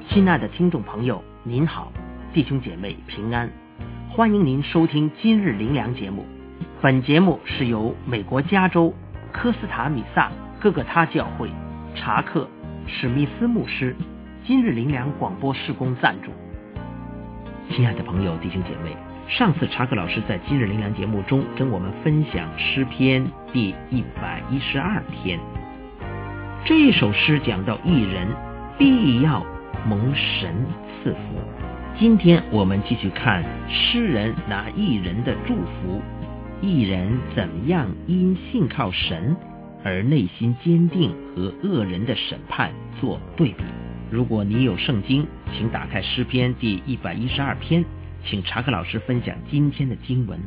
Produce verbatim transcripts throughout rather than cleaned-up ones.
亲爱的听众朋友，您好，弟兄姐妹平安，欢迎您收听今日灵粮节目。本节目是由美国加州科斯塔米萨哥哥他教会查克史密斯牧师今日灵粮广播事工赞助。亲爱的朋友，弟兄姐妹，上次查克老师在今日灵粮节目中跟我们分享诗篇第一百一十二篇，这首诗讲到义人必要蒙神赐福。今天我们继续看诗人拿义人的祝福，义人怎么样因信靠神而内心坚定和恶人的审判做对比。如果你有圣经，请打开诗篇第一百一十二篇，请查克老师分享今天的经文。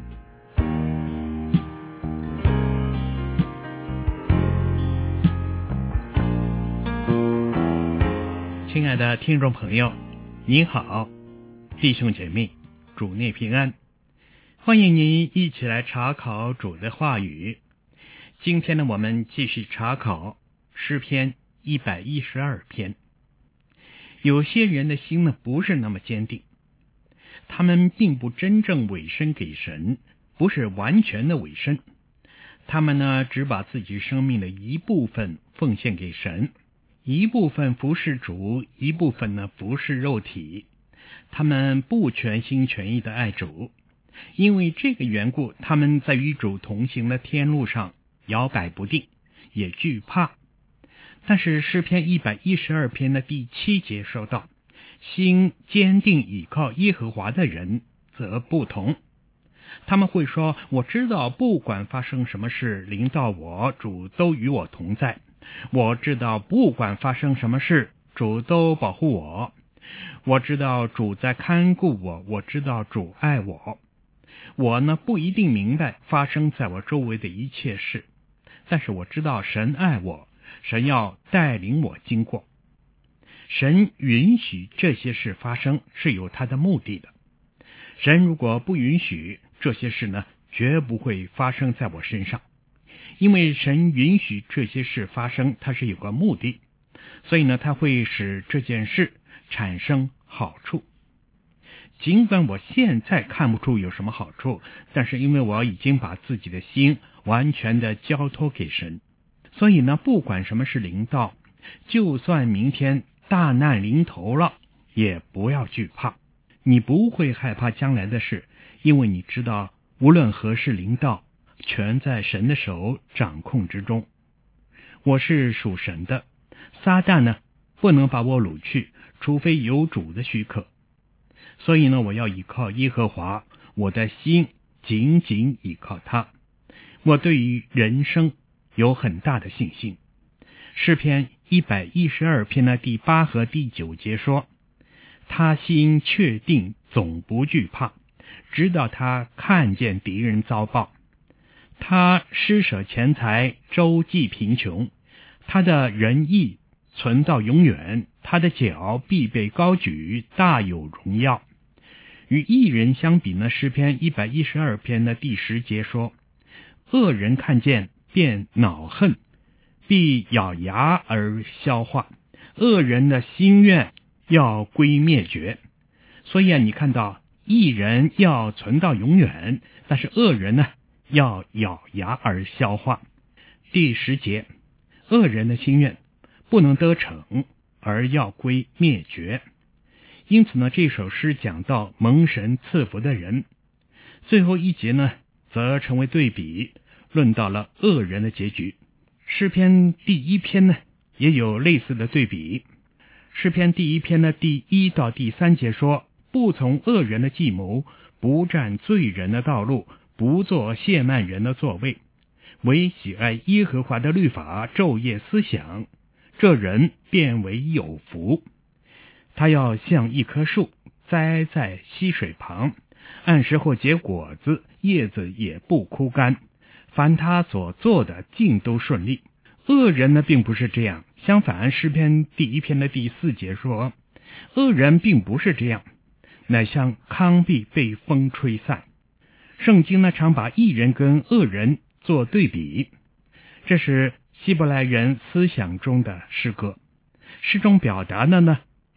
亲爱的听众朋友，您好，弟兄姐妹，主内平安，欢迎您一起来查考主的话语。今天呢，我们继续查考诗篇一百一十二篇。有些人的心呢，不是那么坚定，他们并不真正委身给神，不是完全的委身，他们呢，只把自己生命的一部分奉献给神，一部分服侍主，一部分呢服侍肉体，他们不全心全意的爱主，因为这个缘故，他们在与主同行的天路上摇摆不定，也惧怕。但是诗篇一百一十二篇的第七节说到，心坚定倚靠耶和华的人则不同，他们会说，我知道不管发生什么事临到我，主都与我同在，我知道不管发生什么事，主都保护我，我知道主在看顾我，我知道主爱我。我呢，不一定明白发生在我周围的一切事，但是我知道神爱我，神要带领我经过。神允许这些事发生是有他的目的的，神如果不允许这些事呢，绝不会发生在我身上。因为神允许这些事发生，他是有个目的，所以呢，他会使这件事产生好处。尽管我现在看不出有什么好处，但是因为我已经把自己的心完全的交托给神，所以呢，不管什么事临到，就算明天大难临头了，也不要惧怕。你不会害怕将来的事，因为你知道无论何事临到，全在神的手掌控之中。我是属神的，撒旦呢，不能把我掳去，除非有主的许可。所以呢，我要依靠耶和华，我的心紧紧依靠他。我对于人生有很大的信心。诗篇一百一十二篇的第八和第九节说，他心确定，总不惧怕，直到他看见敌人遭报。他施舍钱财，周济贫穷，他的仁义存到永远，他的脚必被高举，大有荣耀。与义人相比呢，诗篇一百一十二篇的第十节说，恶人看见便恼恨，必咬牙而消化，恶人的心愿要归灭绝。所以啊，你看到义人要存到永远，但是恶人呢，要咬牙而消化。第十节，恶人的心愿不能得逞，而要归灭绝。因此呢，这首诗讲到蒙神赐福的人。最后一节呢，则成为对比，论到了恶人的结局。诗篇第一篇呢，也有类似的对比。诗篇第一篇的第一到第三节说，不从恶人的计谋，不占罪人的道路，不做亵慢人的座位，唯喜爱耶和华的律法，昼夜思想，这人便为有福。他要像一棵树栽在溪水旁，按时候结果子，叶子也不枯干，凡他所做的尽都顺利。恶人呢，并不是这样，相反，诗篇第一篇的第四节说，恶人并不是这样，乃像糠秕被风吹散。圣经呢，常把义人跟恶人做对比，这是希伯来人思想中的诗歌。诗中表达的呢，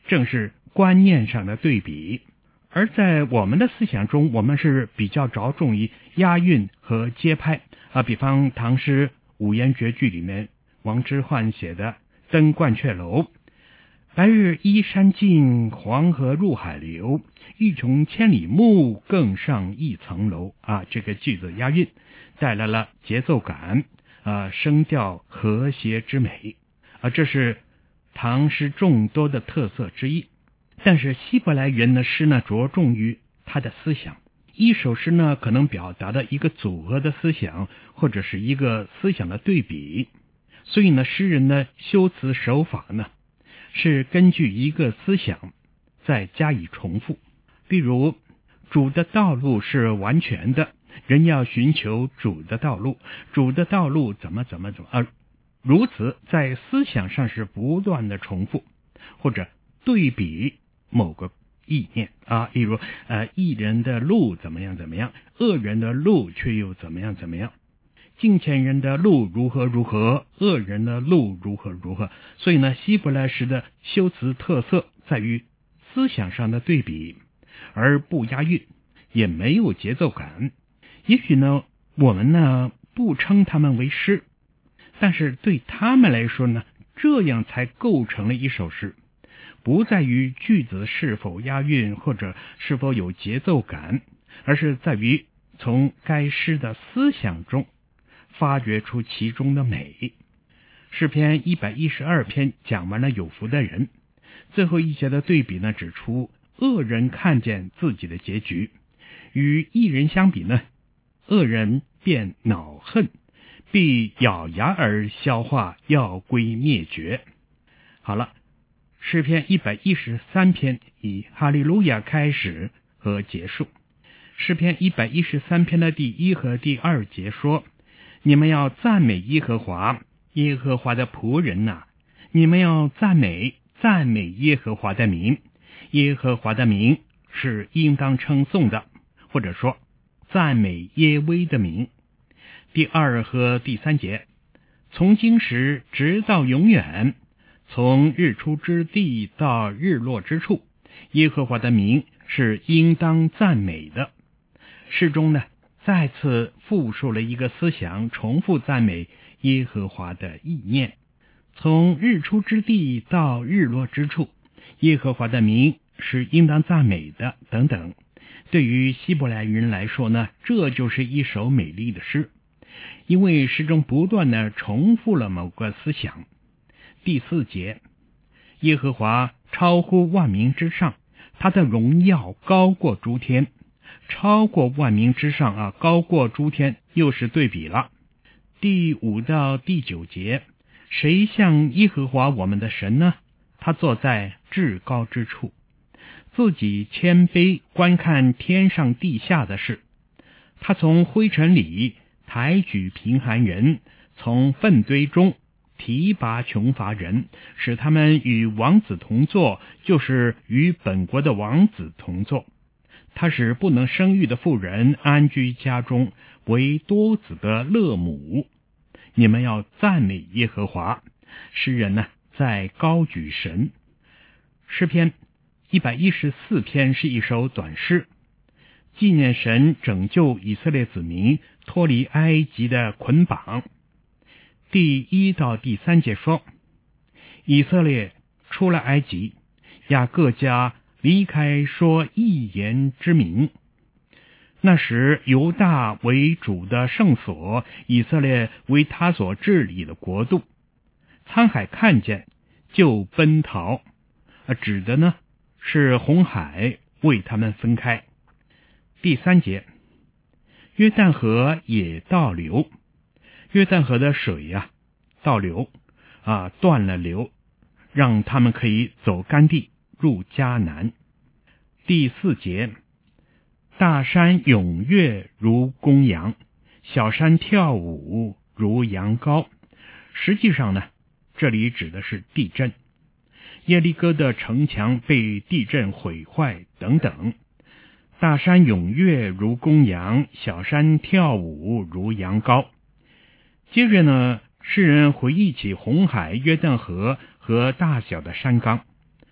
正是观念上的对比。而在我们的思想中，我们是比较着重于押韵和节拍啊，比方唐诗五言绝句里面王之涣写的《登鹳雀楼》，白日依山尽，黄河入海流，欲穷千里目，更上一层楼啊，这个句子押韵，带来了节奏感啊，声调和谐之美啊，这是唐诗众多的特色之一。但是希伯来人的诗呢，着重于他的思想。一首诗呢，可能表达的一个组合的思想，或者是一个思想的对比。所以呢，诗人的修辞手法呢，是根据一个思想再加以重复。比如，主的道路是完全的，人要寻求主的道路，主的道路怎么怎么怎么，而如此在思想上是不断的重复，或者对比某个意念啊，例如呃，义人的路怎么样怎么样，恶人的路却又怎么样怎么样，敬虔人的路如何如何，恶人的路如何如何。所以呢，希伯来诗的修辞特色在于思想上的对比，而不押韵，也没有节奏感。也许呢，我们呢不称他们为诗，但是对他们来说呢，这样才构成了一首诗。不在于句子是否押韵或者是否有节奏感，而是在于从该诗的思想中发掘出其中的美。诗篇一百一十二篇讲完了有福的人，最后一节的对比呢，指出恶人看见自己的结局，与义人相比呢，恶人便恼恨，必咬牙而消化，要归灭绝。好了，诗篇一百一十三篇以哈利路亚开始和结束。诗篇一百一十三篇的第一和第二节说，你们要赞美耶和华，耶和华的仆人呐、啊，你们要赞美赞美耶和华的名，耶和华的名是应当称颂的，或者说赞美耶威的名。第二和第三节，从今时直到永远，从日出之地到日落之处，耶和华的名是应当赞美的。诗中呢，再次复述了一个思想，重复赞美耶和华的意念。从日出之地到日落之处，耶和华的名是应当赞美的，等等。对于希伯来人来说呢，这就是一首美丽的诗，因为诗中不断的重复了某个思想。第四节，耶和华超乎万民之上，他的荣耀高过诸天。超过万民之上啊，高过诸天，又是对比了。第五到第九节，谁像耶和华我们的神呢？他坐在至高之处，自己谦卑观看天上地下的事。他从灰尘里抬举贫寒人，从粪堆中提拔穷乏人，使他们与王子同坐，就是与本国的王子同坐。他使不能生育的妇人安居家中，为多子的乐母。你们要赞美耶和华。诗人呢，在高举神。诗篇一百一十四篇是一首短诗，纪念神拯救以色列子民脱离埃及的捆绑。第一到第三节说，以色列出了埃及，雅各家离开说一言之名。那时犹大为主的圣所，以色列为他所治理的国度。沧海看见就奔逃，指的呢是红海为他们分开。第三节，约旦河也倒流，约旦河的水呀、啊、倒流啊断了流，让他们可以走干地入迦南。第四节，大山踊跃如公羊，小山跳舞如羊羔。实际上呢，这里指的是地震，耶利哥的城墙被地震毁坏等等。大山踊跃如公羊，小山跳舞如羊羔。接着呢，诗人回忆起红海、约旦河和大小的山冈。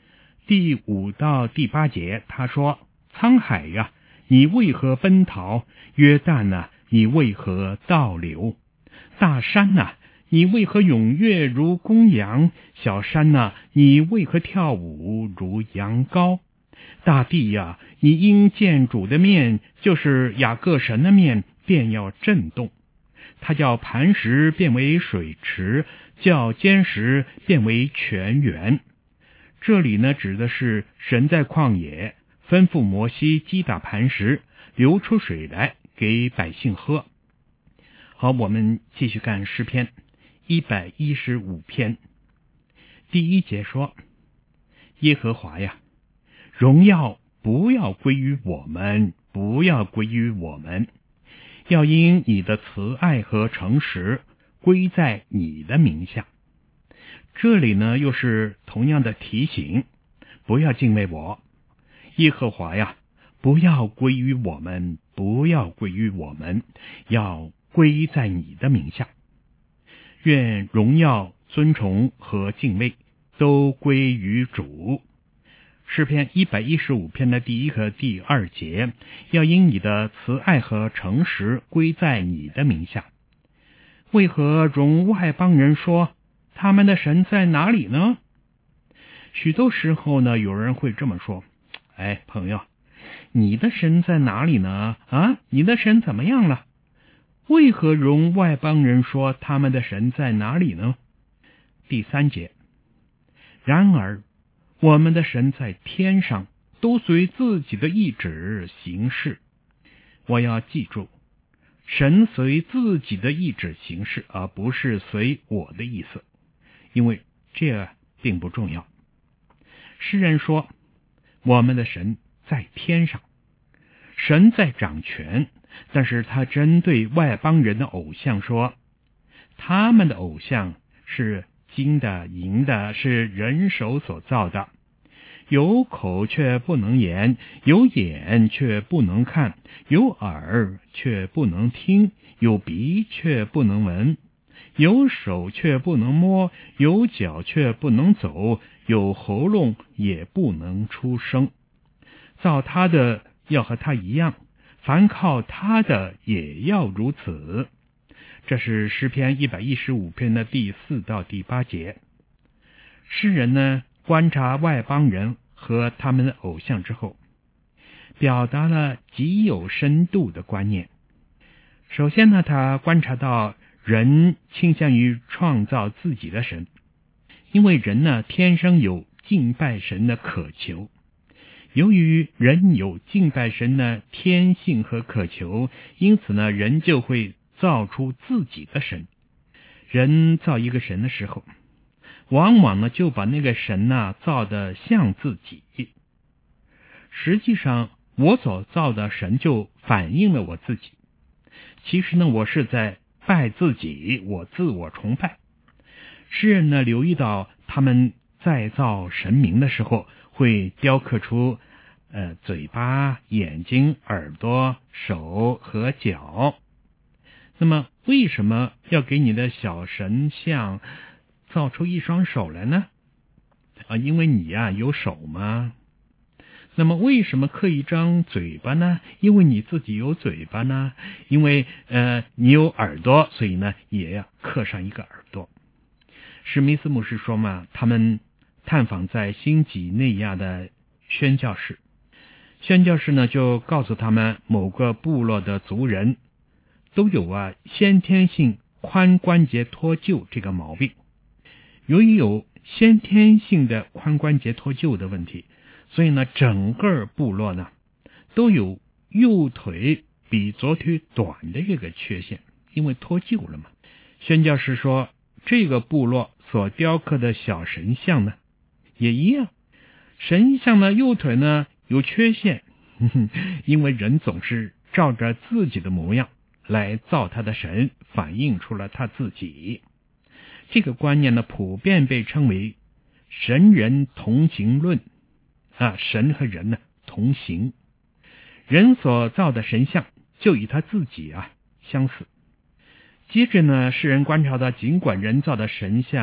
第五到第八节，他说：沧海呀，你为何奔逃？约旦啊，你为何倒流？大山啊，你为何踊跃如公羊？小山啊，你为何跳舞如羊羔？大地呀，你因见主的面，就是雅各神的面，便要震动。他叫磐石变为水池，叫坚石变为泉源。这里呢，指的是神在旷野吩咐摩西击打磐石，流出水来给百姓喝。好，我们继续看诗篇一百一十五篇。第一节说：耶和华呀，荣耀不要归于我们，不要归于我们，要因你的慈爱和诚实归在你的名下。这里呢，又是同样的提醒，不要敬畏我。耶和华呀，不要归于我们，不要归于我们，要归在你的名下。愿荣耀、尊崇和敬畏都归于主。诗篇一百一十五篇的第一和第二节，要因你的慈爱和诚实归在你的名下。为何容外邦人说他们的神在哪里呢？许多时候呢，有人会这么说：哎，朋友，你的神在哪里呢？啊，你的神怎么样了？为何容外邦人说他们的神在哪里呢？第三节，然而我们的神在天上，都随自己的意志行事。我要记住，神随自己的意志行事，而不是随我的意思，因为这并不重要。诗人说，我们的神在天上，神在掌权，但是他针对外邦人的偶像说，他们的偶像是金的、银的，是人手所造的，有口却不能言，有眼却不能看，有耳却不能听，有鼻却不能闻，有手却不能摸，有脚却不能走，有喉咙也不能出声。造他的要和他一样，凡靠他的也要如此。这是诗篇一百一十五篇的第四到第八节。诗人呢，观察外邦人和他们的偶像之后，表达了极有深度的观念。首先呢，他观察到人倾向于创造自己的神，因为人呢天生有敬拜神的渴求。由于人有敬拜神的天性和渴求，因此呢，人就会造出自己的神。人造一个神的时候，往往呢就把那个神呢造得像自己。实际上，我所造的神就反映了我自己。其实呢，我是在拜自己，我自我崇拜。诗人呢留意到，他们在造神明的时候，会雕刻出呃嘴巴、眼睛、耳朵、手和脚。那么为什么要给你的小神像造出一双手来呢？啊，因为你呀、啊、有手吗？那么为什么刻一张嘴巴呢？因为你自己有嘴巴呢。因为呃你有耳朵，所以呢也要刻上一个耳朵。史密斯牧师说嘛，他们探访在新几内亚的宣教士，宣教士呢就告诉他们，某个部落的族人都有啊先天性髋关节脱臼这个毛病。由于有先天性的髋关节脱臼的问题，所以呢整个部落呢都有右腿比左腿短的这个缺陷，因为脱臼了嘛。宣教士说，这个部落所雕刻的小神像呢也一样，神像呢右腿呢有缺陷，呵呵，因为人总是照着自己的模样来造他的神，反映出了他自己。这个观念呢普遍被称为神人同行论啊，神和人呢同行，人所造的神像就与他自己啊相似。接着呢，诗人观察到，尽管人造的神像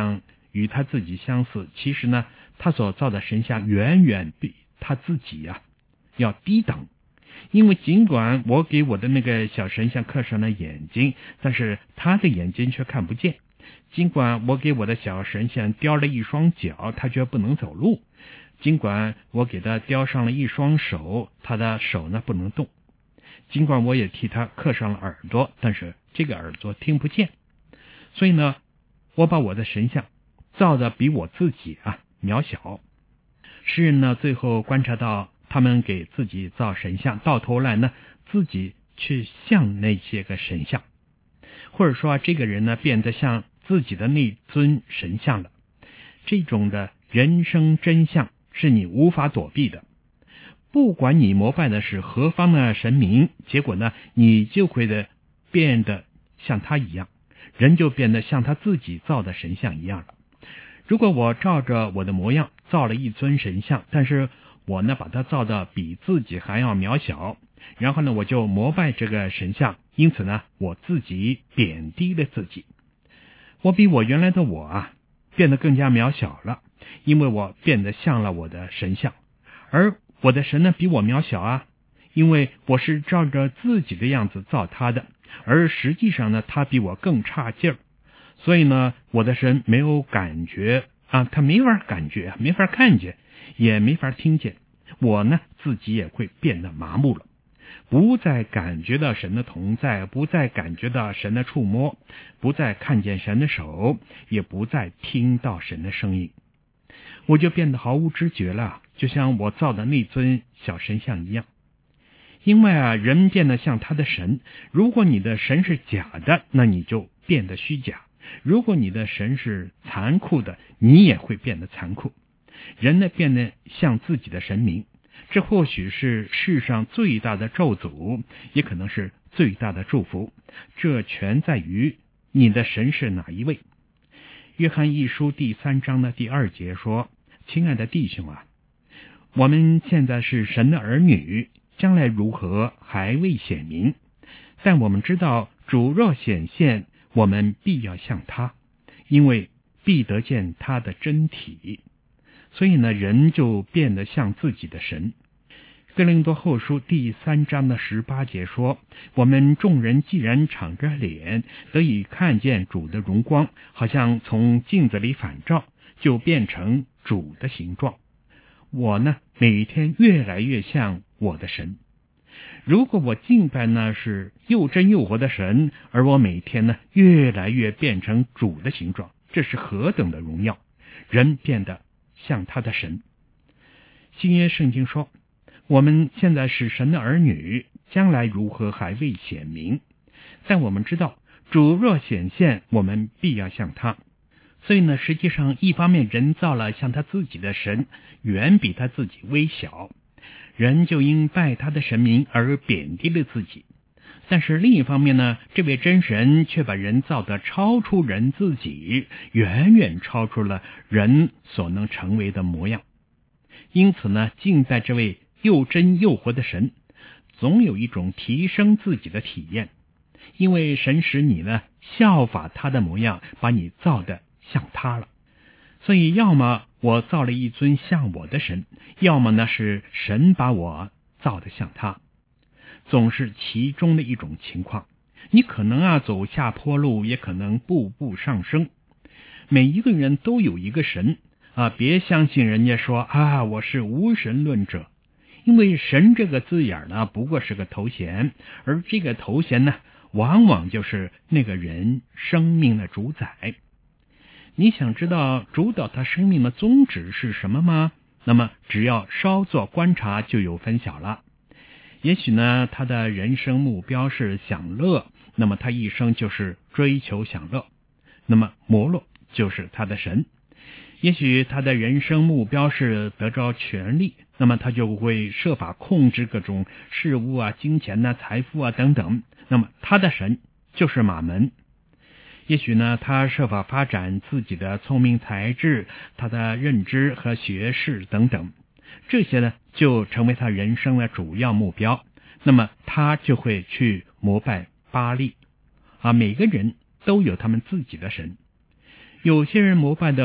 与他自己相似，其实呢，他所造的神像远远比他自己呀、啊、要低等。因为尽管我给我的那个小神像刻上了眼睛，但是他的眼睛却看不见；尽管我给我的小神像雕了一双脚，他却不能走路；尽管我给他雕上了一双手，他的手呢不能动；尽管我也替他刻上了耳朵，但是这个耳朵听不见。所以呢，我把我的神像造的比我自己啊渺小。诗人呢最后观察到，他们给自己造神像，到头来呢自己却像那些个神像，或者说、啊、这个人呢变得像自己的那尊神像了。这种的人生真相是你无法躲避的，不管你膜拜的是何方的神明，结果呢你就会的变得像他一样，人就变得像他自己造的神像一样了。如果我照着我的模样造了一尊神像，但是我呢把它造的比自己还要渺小，然后呢我就膜拜这个神像，因此呢我自己贬低了自己。我比我原来的我啊变得更加渺小了，因为我变得像了我的神像。而我的神呢比我渺小啊，因为我是照着自己的样子造他的，而实际上呢他比我更差劲儿。所以呢我的神没有感觉啊，他没法感觉，没法看见，也没法听见。我呢自己也会变得麻木了，不再感觉到神的同在，不再感觉到神的触摸，不再看见神的手，也不再听到神的声音。我就变得毫无知觉了，就像我造的那尊小神像一样。因为啊，人变得像他的神，如果你的神是假的，那你就变得虚假；如果你的神是残酷的，你也会变得残酷。人呢变得像自己的神明，这或许是世上最大的咒诅，也可能是最大的祝福，这全在于你的神是哪一位。约翰一书第三章的第二节说：亲爱的弟兄啊，我们现在是神的儿女，将来如何还未显明，但我们知道主若显现，我们必要像他，因为必得见他的真体。所以呢，人就变得像自己的神。哥林多后书第三章的十八节说：我们众人既然敞着脸得以看见主的荣光，好像从镜子里反照，就变成主的形状。我呢每天越来越像我的神。如果我敬拜呢是又真又活的神，而我每天呢越来越变成主的形状，这是何等的荣耀！人变得像他的神。新约圣经说，我们现在是神的儿女，将来如何还未显明，但我们知道主若显现，我们必要像他。所以呢，实际上一方面人造了像他自己的神，远比他自己微小，人就因拜他的神明而贬低了自己。但是另一方面呢，这位真神却把人造得超出人自己，远远超出了人所能成为的模样。因此呢，敬拜这位又真又活的神，总有一种提升自己的体验，因为神使你呢效法他的模样，把你造得像他了。所以要么我造了一尊像我的神，要么呢是神把我造得像他，总是其中的一种情况。你可能啊走下坡路，也可能步步上升。每一个人都有一个神啊，别相信人家说啊我是无神论者，因为神这个字眼呢不过是个头衔，而这个头衔呢往往就是那个人生命的主宰。你想知道主导他生命的宗旨是什么吗？那么只要稍作观察就有分晓了。也许呢他的人生目标是享乐，那么他一生就是追求享乐，那么摩洛就是他的神。也许他的人生目标是得着权力，那么他就会设法控制各种事物啊、金钱啊、财富啊等等，那么他的神就是马门。也许呢他设法发展自己的聪明才智，他的认知和学识等等，这些呢就成为他人生的主要目标，那么他就会去膜拜巴力啊。每个人都有他们自己的神，有些人膜拜的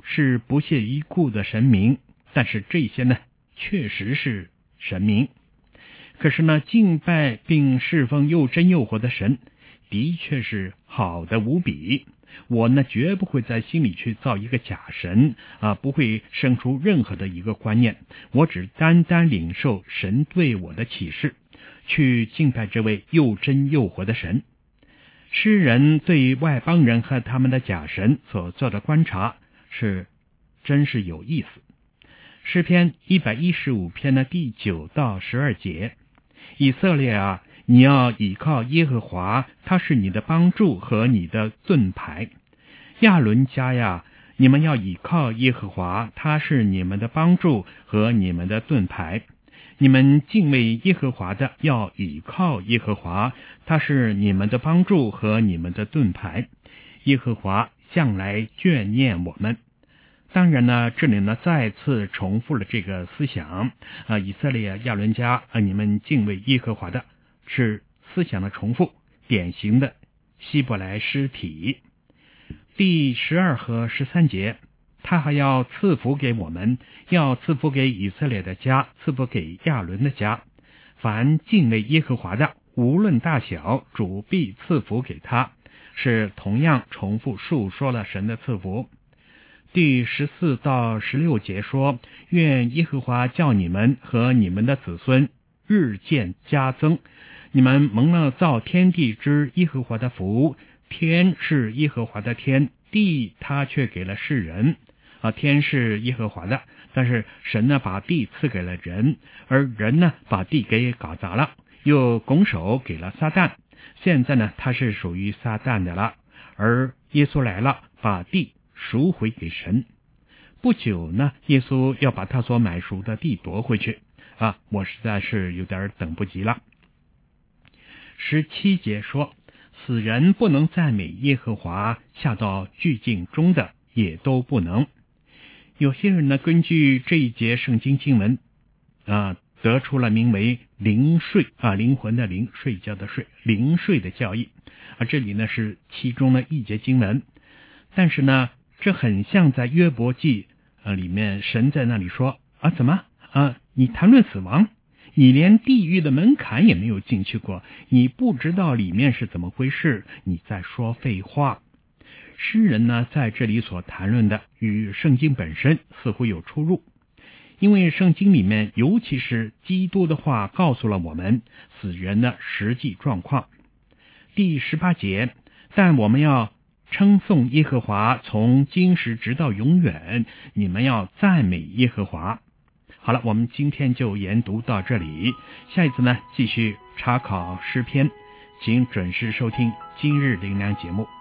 是不屑一顾的神明，但是这些呢，确实是神明。可是呢，敬拜并侍奉又真又活的神，的确是好的无比。我呢，绝不会在心里去造一个假神啊，不会生出任何的一个观念。我只单单领受神对我的启示，去敬拜这位又真又活的神。诗人对外邦人和他们的假神所做的观察是真是有意思。诗篇一百一十五篇的第九到十二节，以色列啊，你要倚靠耶和华，他是你的帮助和你的盾牌。亚伦家呀，你们要倚靠耶和华，他是你们的帮助和你们的盾牌。你们敬畏耶和华的，要倚靠耶和华，他是你们的帮助和你们的盾牌。耶和华向来眷念我们。当然呢，这里呢再次重复了这个思想啊，以色列亚伦家啊，你们敬畏耶和华的，是思想的重复，典型的希伯来诗体。第十二和十三节，他还要赐福给我们，要赐福给以色列的家，赐福给亚伦的家。凡敬畏耶和华的，无论大小，主必赐福给他，是同样重复述说了神的赐福。第十四到十六节说，愿耶和华叫你们和你们的子孙日渐加增，你们蒙了造天地之耶和华的福。天是耶和华的天，地他却给了世人啊，天是耶和华的，但是神呢把地赐给了人，而人呢把地给搞砸了，又拱手给了撒旦。现在呢他是属于撒旦的了，而耶稣来了，把地赎回给神。不久呢，耶稣要把他所买赎的地夺回去啊，我实在是有点等不及了。十七节说，死人不能赞美耶和华，下到巨境中的也都不能。有些人呢，根据这一节圣经经文啊，得出了名为灵睡啊，灵魂的灵，睡觉的睡，灵睡的教义啊。这里呢是其中的一节经文，但是呢，这很像在约伯记啊里面，神在那里说啊，怎么啊，你谈论死亡？你连地狱的门槛也没有进去过，你不知道里面是怎么回事，你在说废话。诗人呢，在这里所谈论的与圣经本身似乎有出入，因为圣经里面，尤其是基督的话告诉了我们死人的实际状况。第十八节，但我们要称颂耶和华，从今时直到永远，你们要赞美耶和华。好了，我们今天就研读到这里，下一次呢继续查考诗篇，请准时收听今日灵粮节目。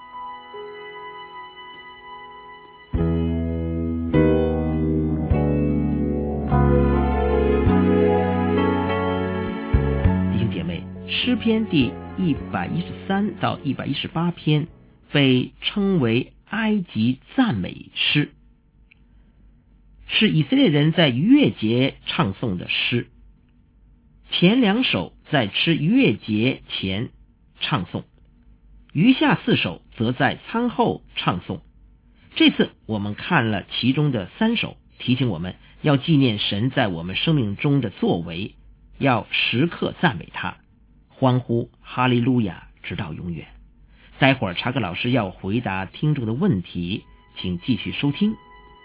弟兄姐妹，诗篇第一百一十三到一百一十八篇被称为埃及赞美诗，是以色列人在逾越节唱诵的诗。前两首在吃逾越节前唱诵，余下四首则在餐后唱诵。这次我们看了其中的三首，提醒我们要纪念神在我们生命中的作为，要时刻赞美他，欢呼哈利路亚直到永远。待会儿查克老师要回答听众的问题，请继续收听。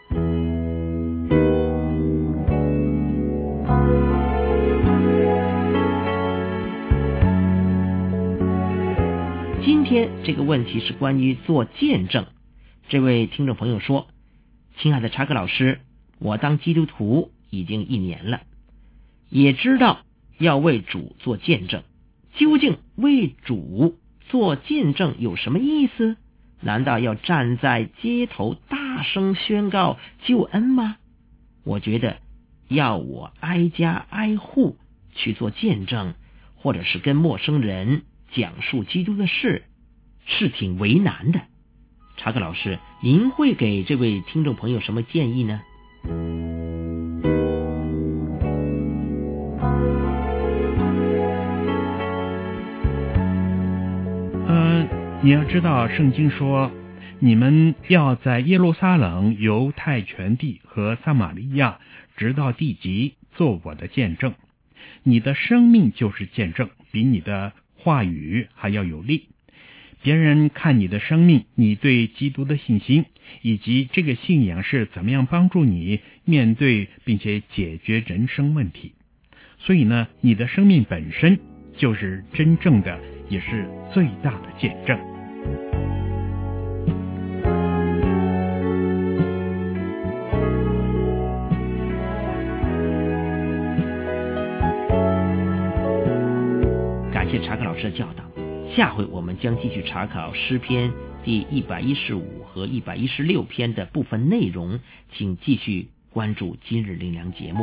今天这个问题是关于做见证。这位听众朋友说，亲爱的查克老师，我当基督徒已经一年了，也知道要为主做见证，究竟为主做见证有什么意思？难道要站在街头大声宣告救恩吗？我觉得要我挨家挨户去做见证，或者是跟陌生人讲述基督的事，是挺为难的。查克老师，您会给这位听众朋友什么建议呢？ 嗯，你要知道圣经说你们要在耶路撒冷、犹太全地和撒玛利亚，直到地极，做我的见证。你的生命就是见证，比你的话语还要有力。别人看你的生命，你对基督的信心，以及这个信仰是怎么样帮助你面对并且解决人生问题。所以呢，你的生命本身就是真正的，也是最大的见证。 感谢查克老师的教导。下回我们将继续查考诗篇第一百一十五和一百一十六篇的部分内容，请继续关注今日灵粮节目。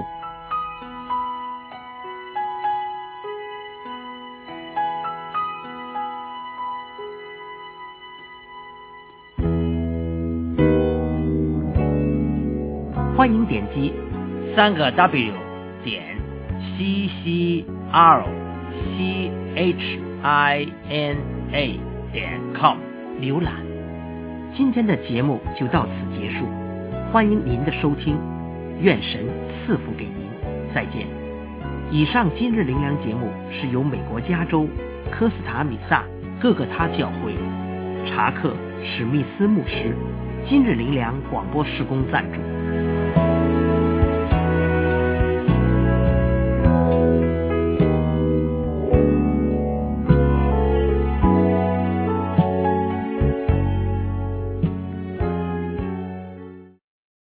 欢迎点击三个 W 点 C C R C H I N A 点 com 浏览。今天的节目就到此结束，欢迎您的收听，愿神赐福给您，再见。以上今日灵粮节目是由美国加州科斯塔米萨各个他教会查克史密斯牧师今日灵粮广播事工赞助。